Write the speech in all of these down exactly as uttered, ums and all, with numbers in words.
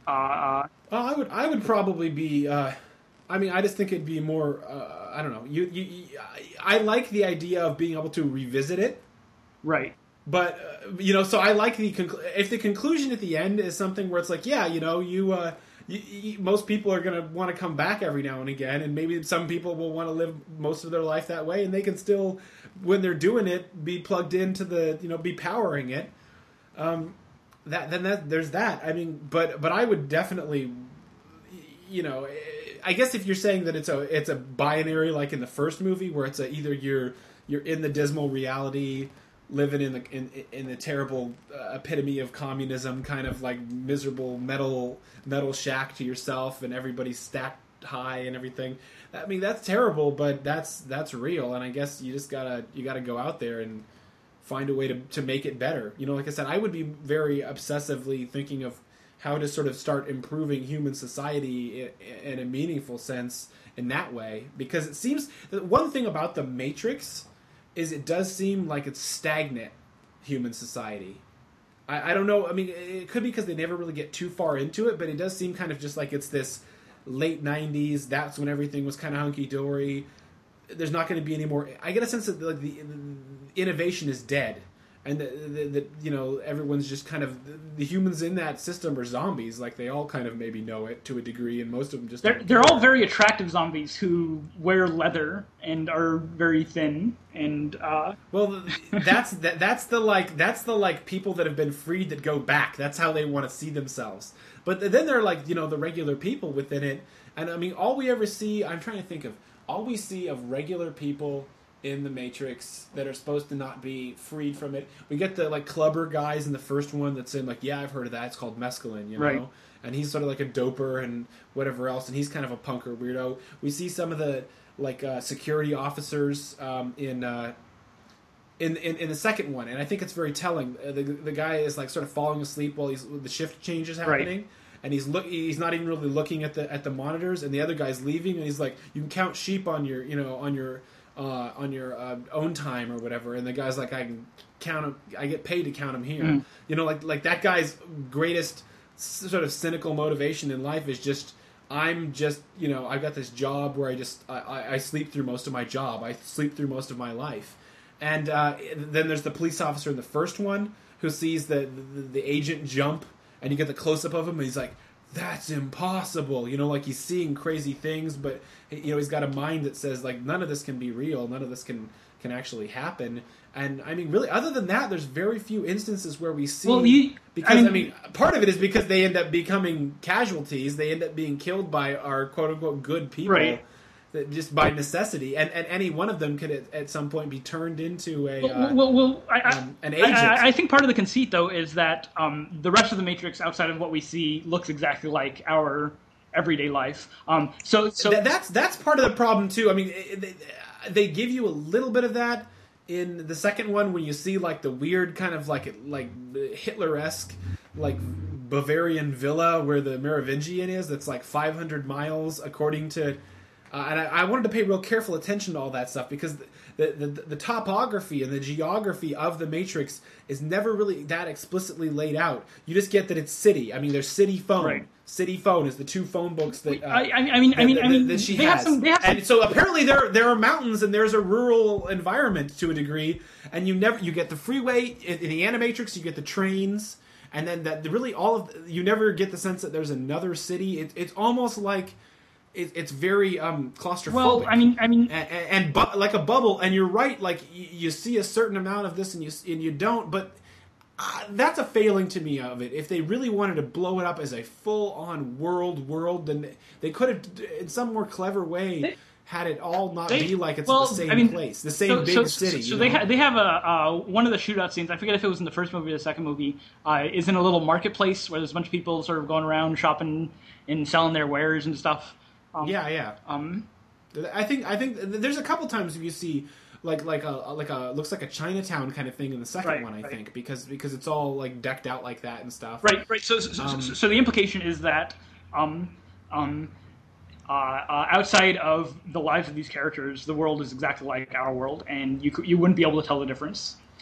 Uh, uh, Well, I would I would probably be. Uh, I mean, I just think it'd be more. Uh, I don't know. You, you, you I I like the idea of being able to revisit it, right. but uh, you know, so I like the conclu- if the conclusion at the end is something where it's like, yeah, you know, you. Uh, you, you most people are going to want to come back every now and again, and maybe some people will want to live most of their life that way, and they can still, when they're doing it, be plugged into the, you know, be powering it. Um, that then that there's that. I mean, but but I would definitely, you know, I guess if you're saying that it's a it's a binary like in the first movie where it's a either you're you're in the dismal reality, living in the in in the terrible uh, epitome of communism, kind of like miserable metal metal shack to yourself, and everybody's stacked high and everything. I mean, that's terrible, but that's that's real, and I guess you just gotta you gotta go out there and find a way to to make it better. You know, like I said, I would be very obsessively thinking of how to sort of start improving human society in, in a meaningful sense in that way, because it seems that one thing about the Matrix is it does seem like it's stagnant human society. I, I don't know. I mean, it could be because they never really get too far into it, but it does seem kind of just like it's this late nineties. That's when everything was kind of hunky dory. There's not going to be any more. I get a sense that like the, the innovation is dead, and that you know everyone's just kind of the humans in that system are zombies. Like they all kind of maybe know it to a degree, and most of them just They're don't they're care. all very attractive zombies who wear leather and are very thin and uh, Well, that's that, that's the like that's the like people that have been freed that go back. That's how they want to see themselves. But then they're like you know the regular people within it, and I mean all we ever see. I'm trying to think of all we see of regular people in the Matrix that are supposed to not be freed from it. We get the like clubber guys in the first one that's in like yeah I've heard of that. It's called mescaline, you know. Right. And he's sort of like a doper and whatever else, and he's kind of a punker weirdo. We see some of the like uh, security officers um, in, uh, in in in the second one, and I think it's very telling. Uh, the the guy is like sort of falling asleep while he's the shift change is happening. Right. And he's look. He's not even really looking at the at the monitors, and the other guy's leaving, and he's like, "You can count sheep on your, you know, on your, uh, on your uh, own time or whatever." And the guy's like, "I can count them. I get paid to count them here." Mm. You know, like like that guy's greatest sort of cynical motivation in life is just, I'm just, you know, I've got this job where I just I, I, I sleep through most of my job. I sleep through most of my life, and uh, then there's the police officer in the first one who sees the the, the agent jump. And you get the close-up of him, and he's like, that's impossible. You know, like he's seeing crazy things, but, you know, he's got a mind that says, like, none of this can be real. None of this can, can actually happen. And, I mean, really, other than that, there's very few instances where we see... Well, you, because, I mean, I mean, part of it is because they end up becoming casualties. They end up being killed by our, quote-unquote, good people. Right. That just by necessity, and, and any one of them could at, at some point be turned into a well, uh, well, well I, um, an I, agent. I, I think part of the conceit, though, is that um, the rest of the Matrix, outside of what we see, looks exactly like our everyday life. Um, so, so Th- that's that's part of the problem too. I mean, it, they, they give you a little bit of that in the second one when you see like the weird kind of like like Hitler-esque like Bavarian villa where the Merovingian is. That's like five hundred miles according to. Uh, and I, I wanted to pay real careful attention to all that stuff because the, the the the topography and the geography of the Matrix is never really that explicitly laid out. You just get that it's city. I mean, there's City Phone. Right. City Phone is the two phone books that. Uh, I, I mean, I mean, that, I mean, that she they has. have some. They have some and so apparently there there are mountains and there's a rural environment to a degree, and you never you get the freeway in, in the Animatrix. You get the trains. And then that really all of you never get the sense that there's another city. It, it's almost like it, it's very um, claustrophobic. Well, I mean, I mean, and, and, and bu- like a bubble. And you're right. Like you, you see a certain amount of this, and you and you don't. But uh, that's a failing to me of it. If they really wanted to blow it up as a full-on world world, then they, they could have, in some more clever way. They, had it all not They, be like it's well, the same I mean, place, the same so, big so, city. So, you they know? ha- they have a uh, one of the shootout scenes. I forget if it was in the first movie or the second movie. Uh, is in a little marketplace where there's a bunch of people sort of going around shopping and selling their wares and stuff. Um, yeah, yeah. Um, I think I think there's a couple times you see like like a like a looks like a Chinatown kind of thing in the second right, one. I right. think because because it's all like decked out like that and stuff. Right, right. So, so, Um, so, so the implication is that um, um, uh, uh, outside of the lives of these characters, the world is exactly like our world, and you cou- you wouldn't be able to tell the difference.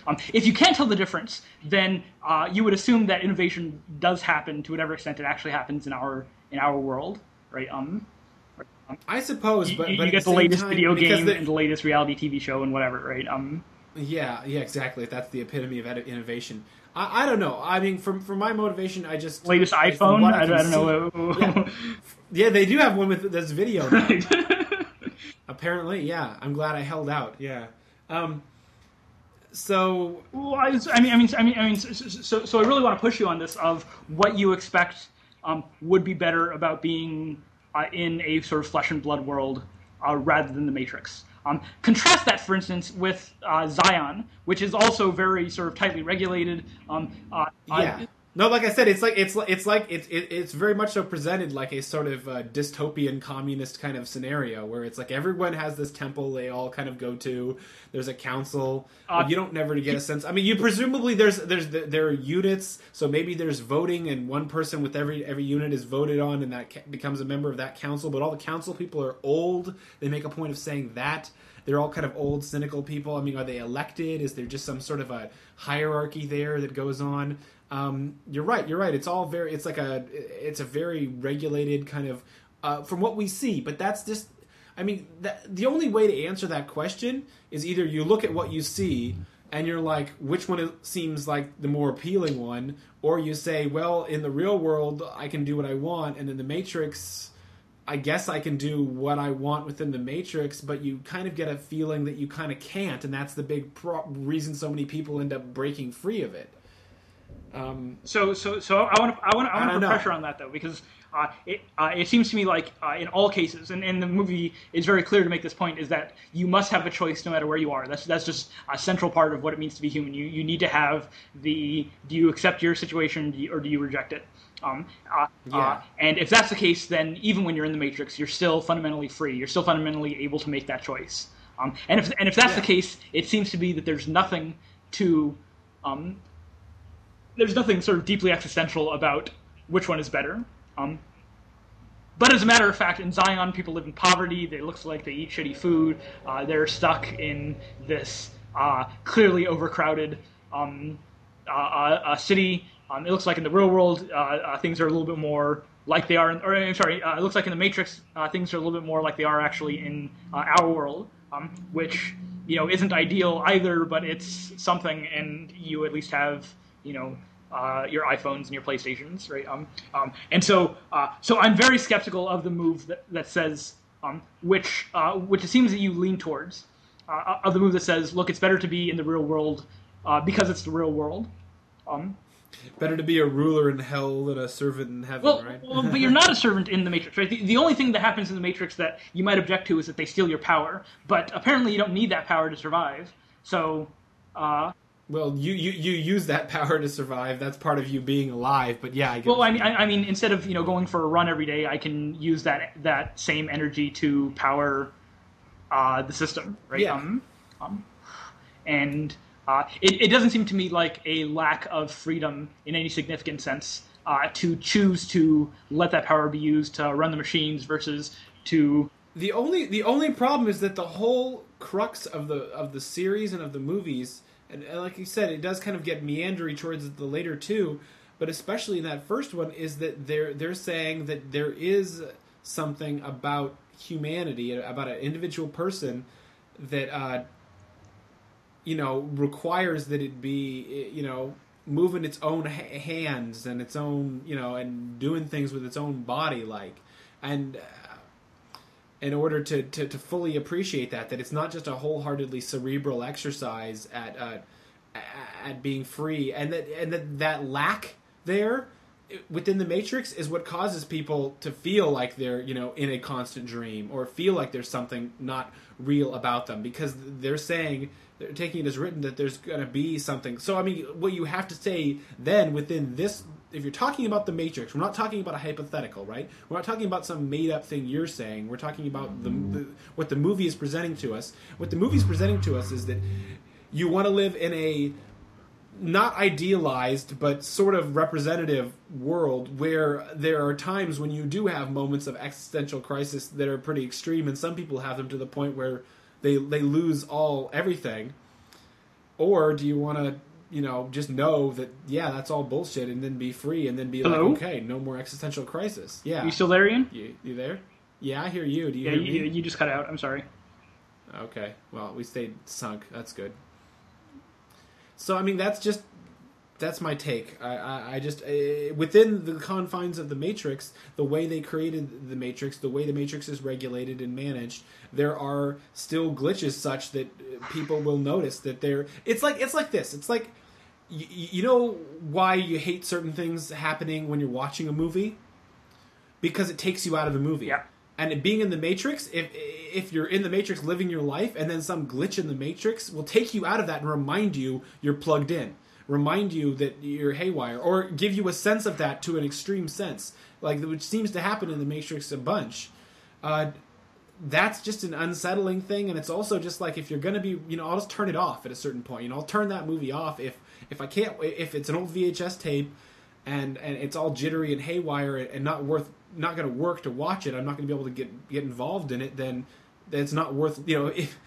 Um, if you can't tell the difference, then uh, you would assume that innovation does happen to whatever extent it actually happens in our in our world, right? Um, um I suppose, you, but, you but get at the, the latest time, video game the, and the latest reality T V show and whatever, right? Um, yeah, yeah, exactly. That's the epitome of ed- innovation. I, I don't know. I mean, for for my motivation, I just latest iPhone. I, I, I don't see, know. Yeah. yeah, they do have one with this video now. Right. Apparently, yeah. I'm glad I held out. Yeah. Um, so, well, I, I mean, I mean, I mean, I mean, so, so, so I really want to push you on this of what you expect um, would be better about being uh, in a sort of flesh and blood world uh, rather than the Matrix. Um, contrast that, for instance, with uh, Zion, which is also very sort of tightly regulated. Um, uh, yeah. Uh, No, like I said, it's like it's it's like it's it, it's very much so presented like a sort of uh, dystopian communist kind of scenario where it's like everyone has this temple they all kind of go to. There's a council. Uh, you don't never get a sense. I mean, you presumably there's there's there are units, so maybe there's voting, and one person with every every unit is voted on, and that ca- becomes a member of that council. But all the council people are old. They make a point of saying that. They're all kind of old, cynical people. I mean, are they elected? Is there just some sort of a hierarchy there that goes on? Um, you're right. You're right. It's all very. It's like a. It's a very regulated kind of. Uh, from what we see, but that's just. I mean, that, the only way to answer that question is either you look at what you see and you're like, which one seems like the more appealing one, or you say, well, in the real world, I can do what I want, and in the Matrix, I guess I can do what I want within the Matrix, but you kind of get a feeling that you kind of can't, and that's the big pro- reason so many people end up breaking free of it. Um, so, so, so I want to, I want to, I want to put know. pressure on that though, because uh, it, uh, it seems to me like uh, in all cases, and, and the movie is very clear to make this point, is that you must have a choice no matter where you are. That's that's just a central part of what it means to be human. You you need to have the, do you accept your situation do you, or do you reject it? Um, uh, yeah. uh, and if that's the case, then even when you're in the Matrix, you're still fundamentally free. You're still fundamentally able to make that choice. Um, and if and if that's yeah. the case, it seems to be that there's nothing to um, there's nothing sort of deeply existential about which one is better. Um, but as a matter of fact, in Zion, people live in poverty. It looks like they eat shitty food. Uh, they're stuck in this uh, clearly overcrowded um, uh, uh, city. Um, it looks like in the real world, uh, uh, things are a little bit more like they are. In, or I'm sorry, uh, it looks like in the Matrix, uh, things are a little bit more like they are actually in uh, our world, um, which you know isn't ideal either, but it's something, and you at least have you know. Uh, your iPhones and your PlayStations, right? Um, um, and so, uh, so I'm very skeptical of the move that, that says, um, which, uh, which it seems that you lean towards, uh, of the move that says, look, it's better to be in the real world uh, because it's the real world. Um, better to be a ruler in hell than a servant in heaven, well, right? well, but you're not a servant in the Matrix, right? The, the only thing that happens in the Matrix that you might object to is that they steal your power, but apparently you don't need that power to survive. So. Uh, Well, you, you, you use that power to survive. That's part of you being alive. But yeah, I get well, I mean, I, I mean, instead of you know going for a run every day, I can use that that same energy to power uh, the system, right? Yeah. Um, um, and uh, it, it doesn't seem to me like a lack of freedom in any significant sense uh, to choose to let that power be used to run the machines versus to. The only the only problem is that the whole crux of the of the series and of the movies. And like you said, it does kind of get meandery towards the later two, but especially in that first one, is that they're they're saying that there is something about humanity, about an individual person, that uh, you know requires that it be you know moving its own ha- hands and its own you know and doing things with its own body, like and. Uh, in order to, to, to fully appreciate that, that it's not just a wholeheartedly cerebral exercise at uh, at being free, and that and that, that lack there within the Matrix is what causes people to feel like they're you know in a constant dream or feel like there's something not real about them, because they're saying they're taking it as written that there's going to be something. So I mean, what you have to say then within this. If you're talking about the Matrix, we're not talking about a hypothetical, right? We're not talking about some made-up thing you're saying. We're talking about the, the what the movie is presenting to us. What the movie is presenting to us is that you want to live in a not idealized but sort of representative world where there are times when you do have moments of existential crisis that are pretty extreme, and some people have them to the point where they they lose all everything. or do you want to, you know, just know that yeah, that's all bullshit, and then be free, and then be Hello? like, okay, no more existential crisis. Yeah, You still there, Ian? you, you there? Yeah, I hear you. Do you Yeah, hear you, me? you just cut out. I'm sorry. Okay, well, we stayed sunk. That's good. So, I mean, that's just that's my take. I, I, I just uh, within the confines of the Matrix, the way they created the Matrix, the way the Matrix is regulated and managed, there are still glitches such that people will notice that they're. It's like it's like this. It's like you, you know why you hate certain things happening when you're watching a movie, because it takes you out of the movie. Yeah. And being in the Matrix, if if you're in the Matrix living your life, and then some glitch in the Matrix will take you out of that and remind you you're plugged in, remind you that you're haywire, or give you a sense of that to an extreme sense, like which seems to happen in the Matrix a bunch. Uh, that's just an unsettling thing, and it's also just like if you're gonna be, you know, I'll just turn it off at a certain point. You know, I'll turn that movie off if if I can't, if it's an old V H S tape, and and it's all jittery and haywire and not worth. Not going to work to watch it. I'm not going to be able to get get involved in it. Then, then it's not worth. You know, if,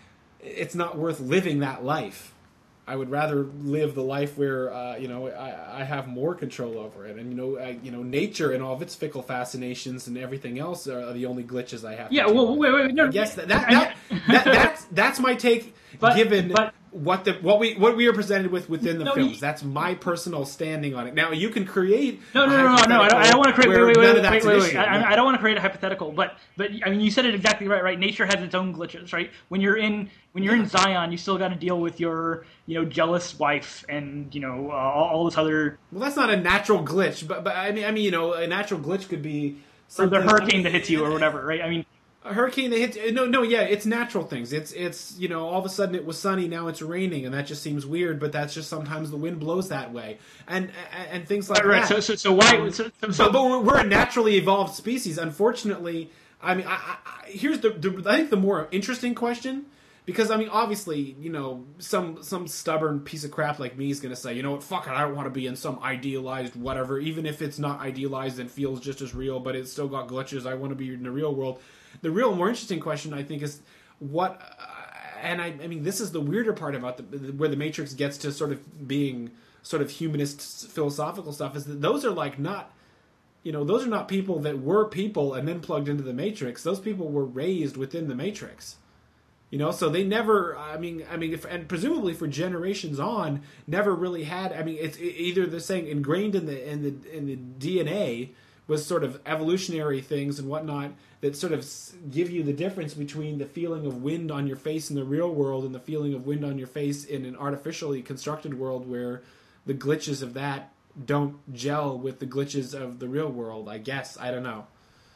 it's not worth living that life. I would rather live the life where uh, you know I, I have more control over it, and you know I, you know nature and all of its fickle fascinations and everything else are the only glitches I have. Yeah. To deal Well, with. wait, wait, no. Yes, that, that, that, that that's that's my take. But- given but- what the what we what we are presented with within the No, films, you- that's my personal standing on it. Now you can create No, a no, no, no, no. I don't, I don't want to create. Wait, where wait, none wait, of wait, that's wait, an wait. issue. I, Yeah. I don't want to create a hypothetical, but but I mean, you said it exactly right. Right? Nature has its own glitches. Right? When you're in when you're in Zion, you still got to deal with your you know jealous wife and you know uh, all, all this other. Well, that's not a natural glitch, but but I mean I mean you know a natural glitch could be Or something. the hurricane I mean, that hits you or whatever. Right? I mean. A hurricane that hits no no yeah it's natural things. It's it's you know all of a sudden it was sunny, now it's raining, and that just seems weird. But that's just sometimes the wind blows that way, and and, and things like Right. that. So so so why? Um, So, so, But, so, but we're, we're a naturally evolved species. Unfortunately, I mean, I, I, I- here's the, the I think the more interesting question, because I mean, obviously, you know, some some stubborn piece of crap like me is going to say, you know what, fuck it, I don't want to be in some idealized whatever, even if it's not idealized and feels just as real, but it's still got glitches. I want to be in the real world. The real more interesting question, I think, is what, uh, and I, I mean, this is the weirder part about the where the Matrix gets to sort of being sort of humanist philosophical stuff, is that those are like not. You know, those are not people that were people and then plugged into the Matrix. Those people were raised within the Matrix. You know, so they never. I mean, I mean, if, and presumably for generations on, never really had. I mean, it's either they're saying ingrained in the in the in the D N A was sort of evolutionary things and whatnot that sort of give you the difference between the feeling of wind on your face in the real world and the feeling of wind on your face in an artificially constructed world where the glitches of that don't gel with the glitches of the real world, I guess. I don't know.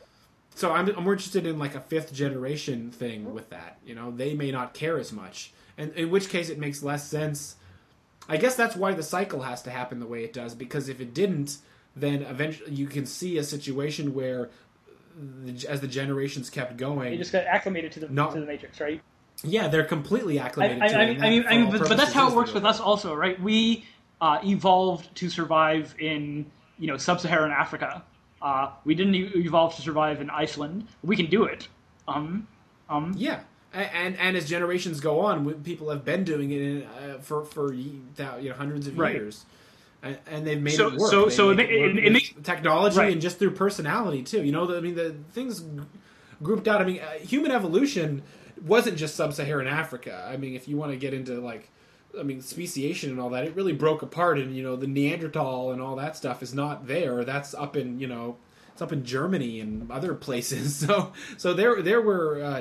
So I'm, I'm more interested in like a fifth generation thing with that. You know, they may not care as much. And in which case it makes less sense. I guess that's why the cycle has to happen the way it does, because if it didn't, then eventually you can see a situation where the, as the generations kept going, they just got acclimated to the Not- to the Matrix, right? yeah, they're completely I, acclimated I, to I it. mean, and I mean, that, I mean for all but, but that's purposes, how is it works the with real us, also, right? We uh, evolved to survive in you know sub-Saharan Africa. Uh, we didn't e- evolve to survive in Iceland. We can do it. Um, um, Yeah, and and, and as generations go on, we- people have been doing it in, uh, for for ye- thou- you know, hundreds of Right. years, and, and they've made So- it work. so- They so it make ma- work it- it with makes- technology Right. and just through personality too. You know, the, I mean, the things grouped out. I mean, uh, human evolution wasn't just sub-Saharan Africa. I mean, if you want to get into like. I mean, speciation and all that, it really broke apart, and you know, the Neanderthal and all that stuff is not there. That's up in, you know, it's up in Germany and other places. So, so there, there were uh,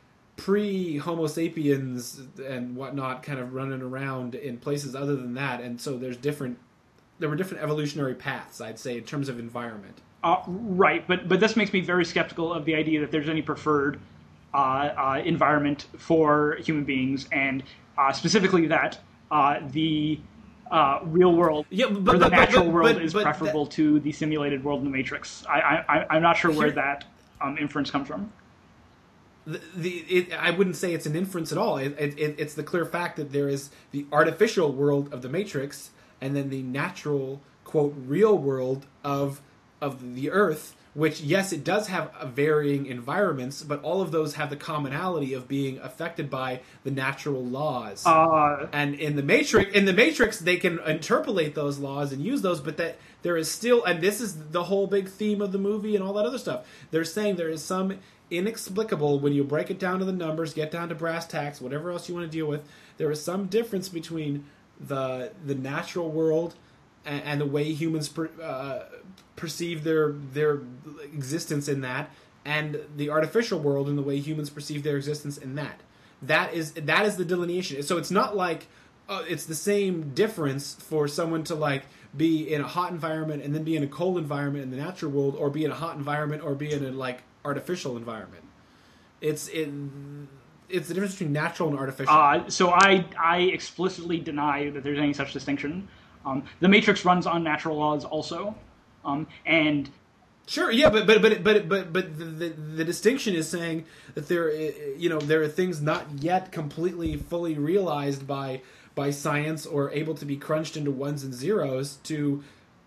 pre-Homo sapiens and whatnot, kind of running around in places other than that, and so there's different. There were different evolutionary paths, I'd say, in terms of environment. Uh, right, but but this makes me very skeptical of the idea that there's any preferred uh, uh, environment for human beings, and uh, specifically that uh, the uh, real world Yeah, but- or the but- but- natural but- world but- is but preferable to the simulated world in the Matrix. I, I, I'm not sure where Here- that um, inference comes from. The, the it, I wouldn't say it's an inference at all. It, it, it's the clear fact that there is the artificial world of the Matrix, and then the natural, quote, real world of of the Earth, which, yes, it does have a varying environments, but all of those have the commonality of being affected by the natural laws. Uh, and in the Matrix, in the Matrix, they can interpolate those laws and use those, but that there is still, and this is the whole big theme of the movie and all that other stuff. They're saying there is some inexplicable, when you break it down to the numbers, get down to brass tacks, whatever else you want to deal with, there is some difference between the the natural world and, and the way humans per, uh, perceive their their existence in that, and the artificial world and the way humans perceive their existence in that. That is that is the delineation. So it's not like uh, it's the same difference for someone to like be in a hot environment and then be in a cold environment in the natural world, or be in a hot environment or be in a like artificial environment. It's in it's the difference between natural and artificial. Uh, so I I explicitly deny that there's any such distinction. Um, the Matrix runs on natural laws also, um, and sure, yeah, but but but but but but the, the the distinction is saying that there you know there are things not yet completely fully realized by by science or able to be crunched into ones and zeros to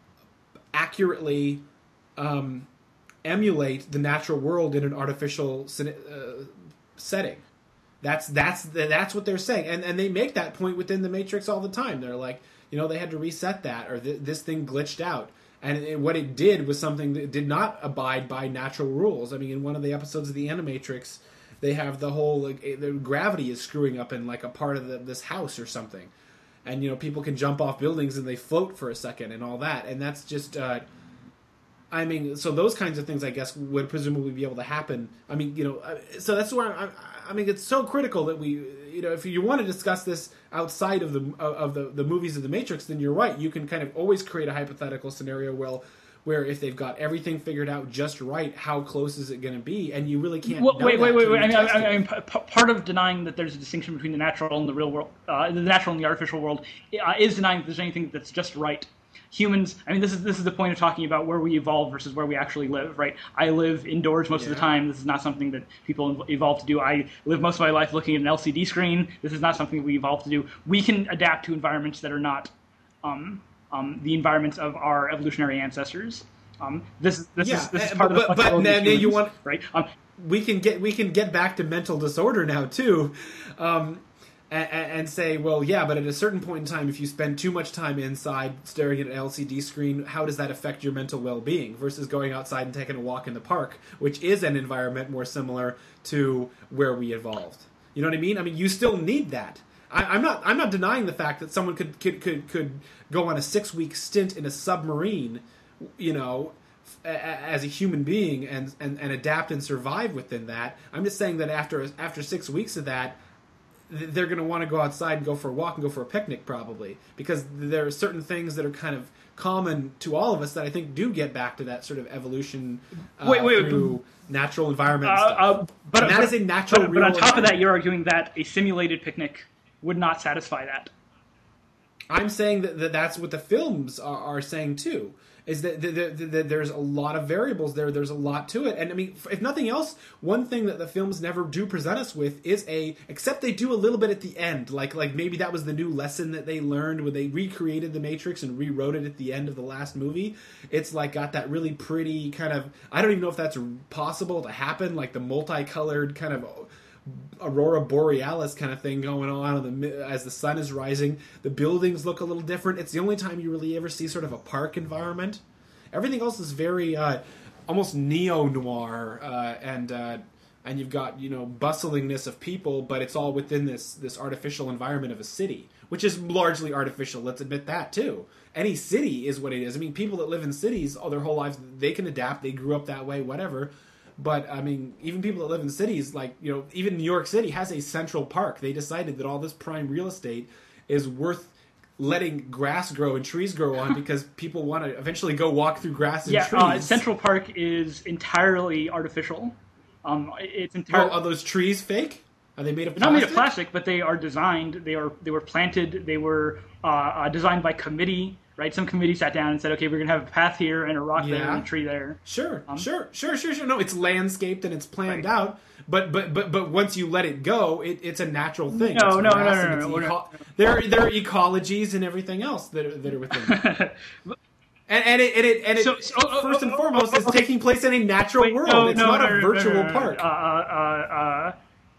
accurately um, emulate the natural world in an artificial uh, setting. That's that's that's what they're saying, and and they make that point within the Matrix all the time. They're like, you know, they had to reset that, or th- this thing glitched out, and it, what it did was something that did not abide by natural rules. I mean, in one of the episodes of the Animatrix, they have the whole like, the gravity is screwing up in like a part of the, this house or something, and you know, people can jump off buildings and they float for a second and all that, and that's just. Uh, I mean, so those kinds of things, I guess, would presumably be able to happen. I mean, you know, so that's where I, I mean, it's so critical that we, you know, if you want to discuss this outside of the of the, the movies of the Matrix, then you're right. You can kind of always create a hypothetical scenario where, where if they've got everything figured out just right, how close is it going to be? And you really can't. Well, wait, wait, wait, wait. I mean, I, I mean, p- part of denying that there's a distinction between the natural and the real world, uh, the natural and the artificial world, uh, is denying that there's anything that's just right. Humans, I mean, this is this is the point of talking about where we evolve versus where we actually live, right? I live indoors most yeah. of the time. This is not something that people evolve to do. I live most of my life looking at an L C D screen. This is not something we evolve to do. We can adapt to environments that are not um, um, the environments of our evolutionary ancestors. Um, this this yeah, is this is uh, part but, of the but, flexibility but of now humans, you want right? Um, we can get we can get back to mental disorder now too. Um, and say, well, yeah, but at a certain point in time, if you spend too much time inside staring at an L C D screen, how does that affect your mental well-being versus going outside and taking a walk in the park, which is an environment more similar to where we evolved? You know what I mean? I mean, you still need that. I, I'm not. I'm not denying the fact that someone could could could, could go on a six-week stint in a submarine, you know, as a human being and, and, and adapt and survive within that. I'm just saying that after after six weeks of that, they're going to want to go outside and go for a walk and go for a picnic probably, because there are certain things that are kind of common to all of us that I think do get back to that sort of evolution uh, wait, wait, through but, natural environment uh, stuff. Uh, but, and that but, is a natural, but, real but on top of that, environment. you're arguing that a simulated picnic would not satisfy that. I'm saying that, that that's what the films are, are saying too. Is that, that, that, that there's a lot of variables there. There's a lot to it. And I mean, if nothing else, one thing that the films never do present us with is a, except they do a little bit at the end. Like, like maybe that was the new lesson that they learned when they recreated the Matrix and rewrote it at the end of the last movie. It's like got that really pretty kind of, I don't even know if that's possible to happen, like the multicolored kind of aurora borealis kind of thing going on in the, as the sun is rising. The buildings look a little different. It's the only time you really ever see sort of a park environment. Everything else is very uh, almost neo-noir, uh, and uh, and you've got, you know, bustlingness of people, but it's all within this this artificial environment of a city, which is largely artificial. Let's admit that too. Any city is what it is. I mean, people that live in cities all their whole lives, they can adapt. They grew up that way, whatever. But, I mean, even people that live in cities, like, you know, even New York City has a central park. They decided that all this prime real estate is worth letting grass grow and trees grow on because people want to eventually go walk through grass and yeah, trees. Uh, Central Park is entirely artificial. Um, it's entirely... Oh, are those trees fake? Are they made of They're plastic? not made of plastic, but they are designed. They are they were planted. They were uh, uh, designed by committee. Right, some committee sat down and said, "Okay, we're going to have a path here and a rock Yeah. there and a tree there." Sure, Um, sure, sure, sure, sure. No, it's landscaped and it's planned Right. out. But but but but once you let it go, it, it's a natural thing. No, It's no, no, grass no, and no, it's no, eco- no. There there are ecologies and everything else that are, that are within it. And, and it, and it, and it So- so- oh, first and oh, oh, foremost, oh, is okay. taking place in a natural Wait, world. no, it's no, not no, a no, no, virtual no, no, no. park. Uh, uh, uh,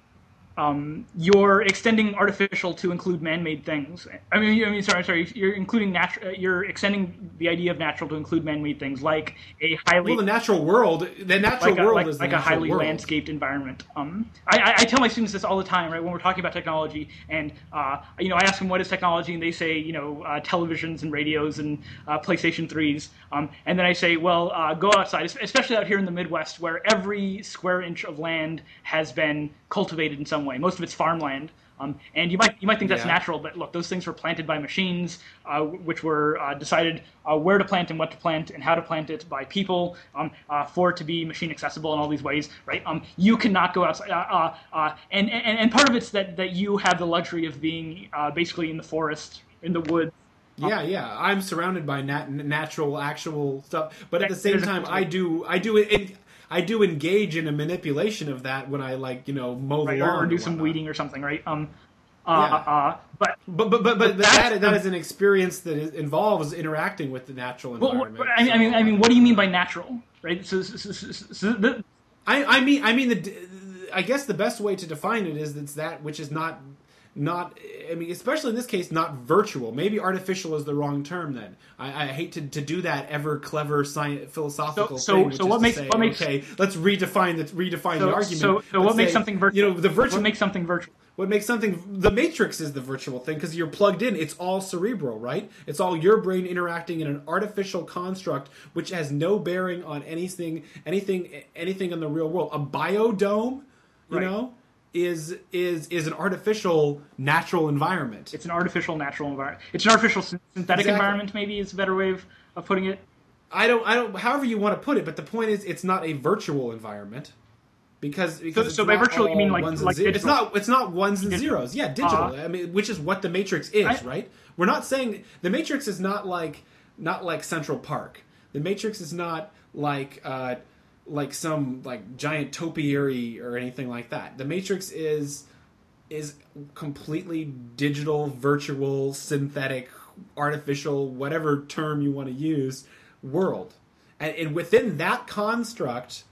um, you're extending artificial to include man-made things. I mean, I mean, sorry, sorry. You're including natural. You're extending the idea of natural to include man-made things, like a highly Well, the natural world, the natural like a, world like, is the like a natural highly world. landscaped environment. Um, I, I, I tell my students this all the time, right? When we're talking about technology, and uh, you know, I ask them what is technology, and they say, you know, uh, televisions and radios and uh, PlayStation threes. Um, and then I say, well, uh, go outside, especially out here in the Midwest, where every square inch of land has been cultivated in some way. Most of it's farmland. Um, and you might you might think that's Yeah. natural, but look, those things were planted by machines, uh, which were uh, decided uh, where to plant and what to plant and how to plant it by people um, uh, for it to be machine accessible in all these ways, right? Um, you cannot go outside, uh, uh, uh, and, and and part of it's that that you have the luxury of being uh, basically in the forest, in the woods. Yeah, yeah. I'm surrounded by nat- natural, actual stuff, but at the There's same a- time, I do, I do, it, I do engage in a manipulation of that when I like, you know, mow the Right, lawn or, or do or some whatnot. weeding or something, right? Um, uh, Yeah. uh, but But but but, but that's that, that the- is an experience that is, involves interacting with the natural well, environment. I mean, I mean, so- I mean, what do you mean by natural, right? So, so, so, so, so the, I, I mean, I mean, the, I guess the best way to define it is it's that which is not, not. I mean, especially in this case, not virtual. Maybe artificial is the wrong term. Then I, I hate to, to do that ever clever science philosophical So- so- thing. Which so is what to makes- say, what makes- okay? Let's redefine the redefine so, the argument. so, so Let's what makes say, something virtual? You know, the virtual. What makes something virtual? What makes something the Matrix is the virtual thing because you're plugged in. It's all cerebral, right? It's all your brain interacting in an artificial construct which has no bearing on anything, anything, anything in the real world. A biodome, you Right. know, is is is an artificial natural environment. It's an artificial natural environment. It's an artificial syn- synthetic Exactly. environment, maybe is a better way of, of putting it. I don't, I don't. However you want to put it, but the point is, it's not a virtual environment. Because, because So- it's so by not virtual, you all mean like- ones and like ze- it's digital? not it's not ones and Digital. zeros. Yeah, digital. Uh, I mean, which is what the Matrix is, I- right? We're not saying the Matrix is not like not like Central Park. The Matrix is not like uh, like some like giant topiary or anything like that. The Matrix is is completely digital, virtual, synthetic, artificial, whatever term you want to use, world, and, and within that construct.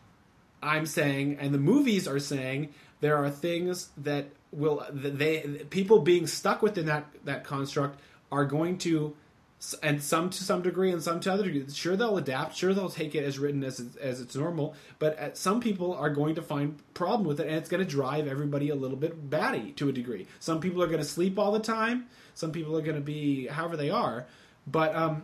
I'm saying, and the movies are saying, there are things that will that they people being stuck within that that construct are going to, and some to some degree, and some to other degree. Sure, they'll adapt. Sure, they'll take it as written as as it's normal. But at, some people are going to find problem with it, and it's going to drive everybody a little bit batty to a degree. Some people are going to sleep all the time. Some people are going to be however they are. But um,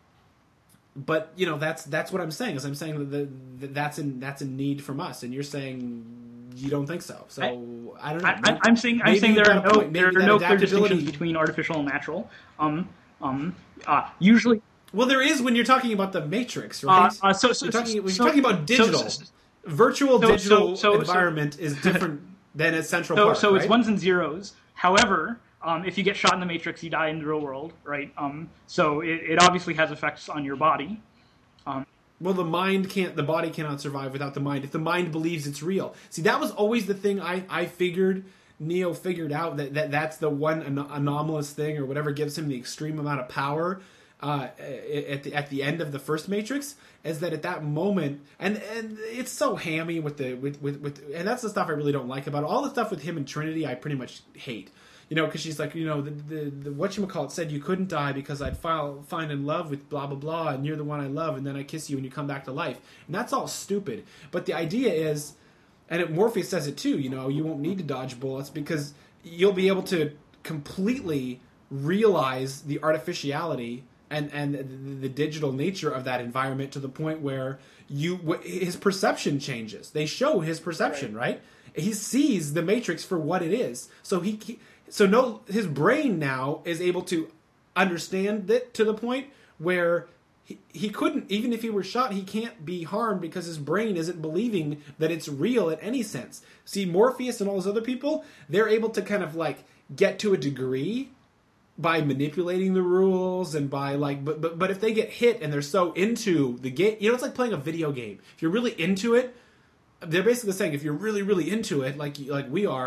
but you know that's that's what I'm saying. Is I'm saying that, the, that that's in that's a need from us, and you're saying you don't think so. So I, I don't know. I, I, I'm saying I'm Maybe saying you've there are got a no point. there Maybe are that no clear adaptability- distinctions between artificial and natural. Um, um, uh, usually, Well, there is when you're talking about the Matrix, uh, right? uh, so so you're talking, when so, you're talking about so- digital. so- Virtual so- digital so- so- environment is different than a Central So, Park. so it's right? ones and zeros. However, um, if you get shot in the Matrix, you die in the real world, right? Um, so it, it obviously has effects on your body. Well, the mind can't, the body cannot survive without the mind. If the mind believes it's real. See, that was always the thing I, I figured, Neo figured out, that, that that's the one an- anomalous thing or whatever gives him the extreme amount of power uh, at the at the end of the first Matrix, is that at that moment, and and it's so hammy with the, with, with, with and that's the stuff I really don't like about it. All the stuff with him and Trinity I pretty much hate. You know, because she's like, you know, the, the, the whatchamacallit said you couldn't die because I'd file, find in love with blah, blah, blah, and you're the one I love, and then I kiss you and you come back to life. And that's all stupid. But the idea is, and it, Morpheus says it too, you know, you won't need to dodge bullets because you'll be able to completely realize the artificiality and, and the, the digital nature of that environment to the point where you his perception changes. They show his perception, right? right? He sees the Matrix for what it is. So he... he So no, his brain now is able to understand it to the point where he, he couldn't, even if he were shot, he can't be harmed because his brain isn't believing that it's real in any sense. See, Morpheus and all those other people, they're able to kind of like get to a degree by manipulating the rules and by like, but but but if they get hit and they're so into the game, you know, it's like playing a video game. If you're really into it, they're basically saying if you're really really into it, like like we are.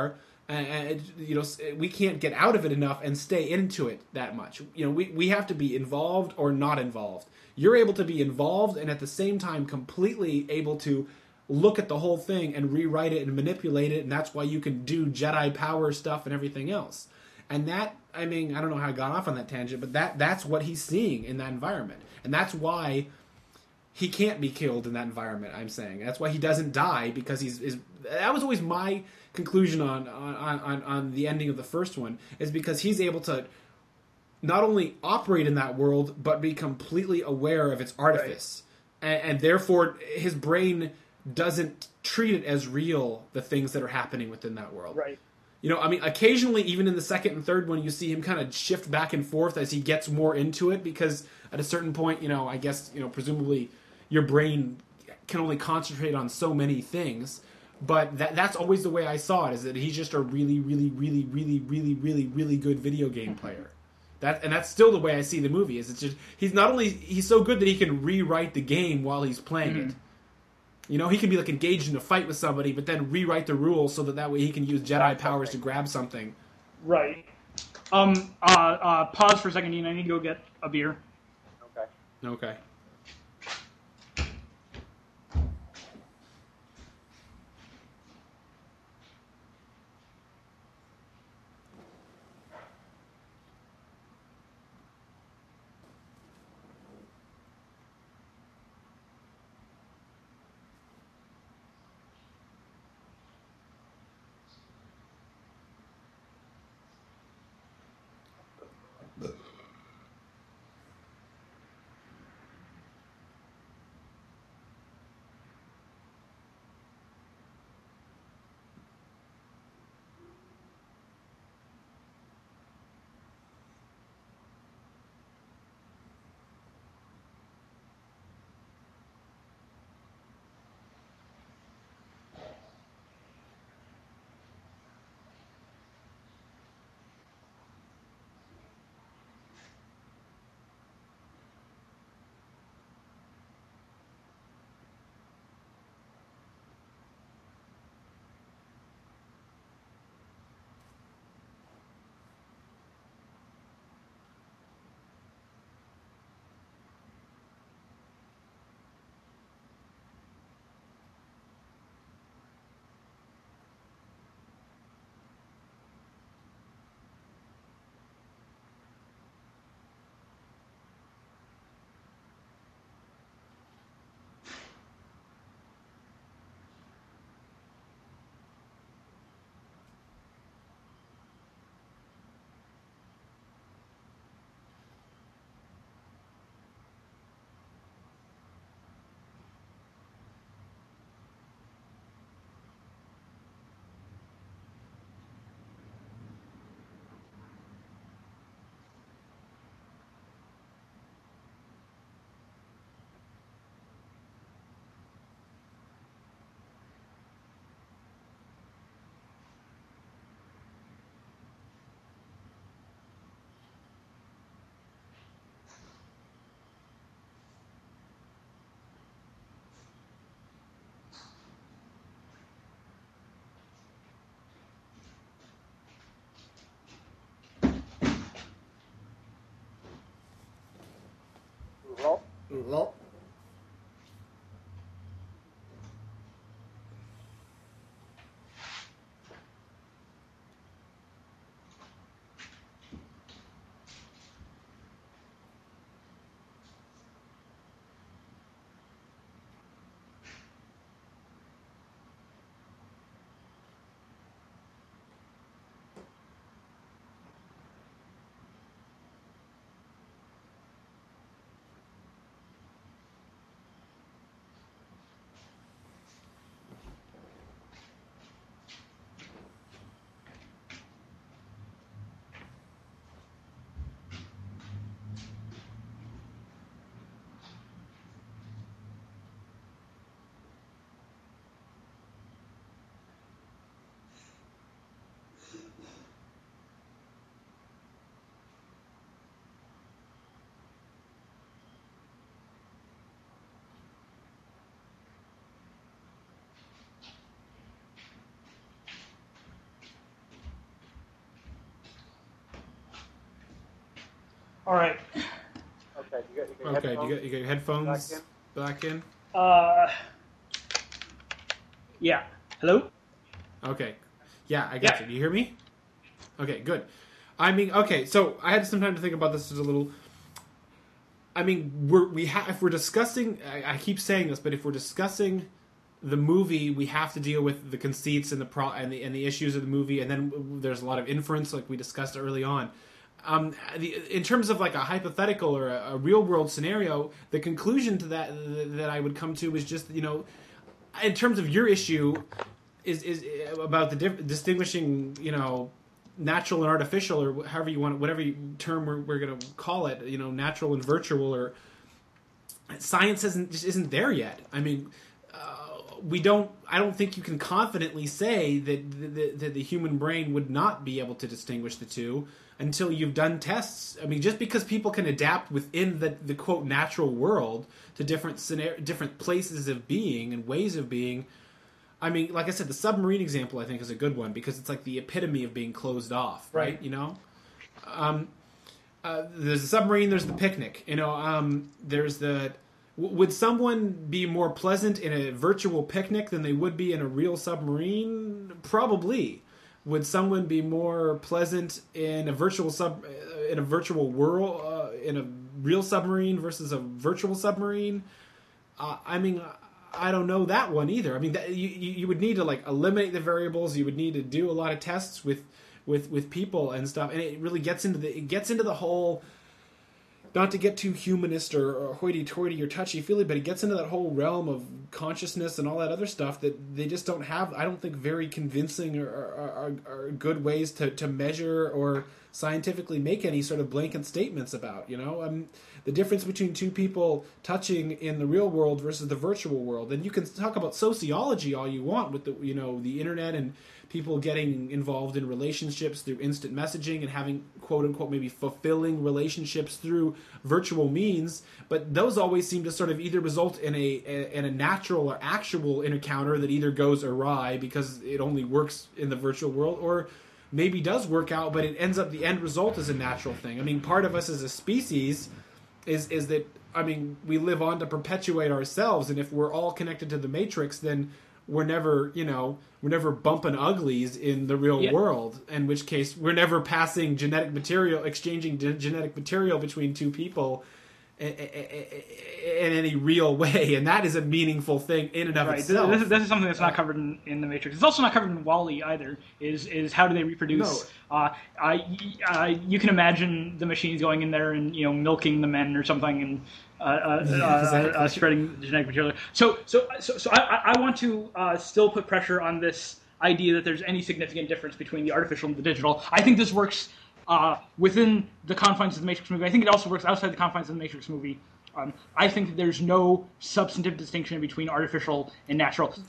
and, and you know we can't get out of it enough and stay into it that much. You know, we we have to be involved or not involved. You're able to be involved and at the same time completely able to look at the whole thing and rewrite it and manipulate it, and that's why you can do Jedi power stuff and everything else. And that, I mean, I don't know how I got off on that tangent, but that that's what he's seeing in that environment. And that's why he can't be killed in that environment, I'm saying. That's why he doesn't die, because he's... Is, that was always my conclusion on, on, on, on the ending of the first one, is because he's able to not only operate in that world, but be completely aware of its artifice. Right. And, and therefore, his brain doesn't treat it as real, the things that are happening within that world. Right. You know, I mean, occasionally, even in the second and third one, you see him kind of shift back and forth as he gets more into it, because at a certain point, you know, I guess, you know, presumably your brain can only concentrate on so many things. But that that's always the way I saw it, is that he's just a really, really, really, really, really, really, really good video game player. That and that's still the way I see the movie. Is it's just he's not only he's so good that he can rewrite the game while he's playing mm-hmm. it. You know, he can be like engaged in a fight with somebody, but then rewrite the rules so that that way he can use Jedi powers to grab something. Right. Um. Uh. uh pause for a second, Dean. I need to go get a beer. Okay. Okay. Roll. Roll. All right. Okay, you got, you got Okay, you headphones? got you got your headphones back in. Uh, yeah. Hello? Okay, yeah, I got Yeah. you. Do you hear me? Okay, good. I mean, okay, so I had some time to think about this just a little. I mean, we're we have if we're discussing. I, I keep saying this, but if we're discussing the movie, we have to deal with the conceits and the pro and the and the issues of the movie, and then there's a lot of inference, like we discussed early on. Um, the, in terms of like a hypothetical or a, a real world scenario, the conclusion to that that I would come to is just, you know, in terms of your issue, is is about the diff- distinguishing, you know, natural and artificial, or however you want, whatever term we're, we're going to call it, you know, natural and virtual, or science isn't just isn't there yet. I mean, uh, we don't. I don't think you can confidently say that the, that the human brain would not be able to distinguish the two until you've done tests. I mean, just because people can adapt within the, the quote natural world to different scenario, different places of being and ways of being. I mean, like I said, the submarine example I think is a good one because it's like the epitome of being closed off, right? Right. You know, um, uh, there's the submarine, there's the picnic. You know, um, there's the. W- would someone be more pleasant in a virtual picnic than they would be in a real submarine? Probably. Would someone be more pleasant in a virtual sub in a virtual world uh, in a real submarine versus a virtual submarine? Uh, I mean, I don't know that one either. I mean, that, you you would need to like eliminate the variables. You would need to do a lot of tests with with with people and stuff, and it really gets into the it gets into the whole. Not to get too humanist or, or hoity-toity or touchy-feely, but it gets into that whole realm of consciousness and all that other stuff that they just don't have, I don't think, very convincing or, or, or, or good ways to, to measure or scientifically make any sort of blanket statements about, you know? Um, the difference between two people touching in the real world versus the virtual world. And you can talk about sociology all you want with the, you know, the internet and people getting involved in relationships through instant messaging and having quote-unquote maybe fulfilling relationships through virtual means, but those always seem to sort of either result in a, a in a natural or actual encounter that either goes awry because it only works in the virtual world, or maybe does work out, but it ends up the end result is a natural thing. I mean, part of us as a species is is that, I mean, we live on to perpetuate ourselves, and if we're all connected to the Matrix, then we're never, you know, we're never bumping uglies in the real Yeah. world, in which case we're never passing genetic material, exchanging ge- genetic material between two people in, in any real way, and that is a meaningful thing in and of Right. itself. This is, this is something that's not covered in, in the Matrix. It's also not covered in WALL-E either. Is is how do they reproduce? Uh, I, uh, you can imagine the machines going in there and, you know, milking the men or something and uh, uh, Yeah, uh, exactly. uh, spreading genetic material. So so so, so I, I want to uh, still put pressure on this idea that there's any significant difference between the artificial and the digital. I think this works uh, within the confines of the Matrix movie. I think it also works outside the confines of the Matrix movie. Um, I think that there's no substantive distinction between artificial and natural.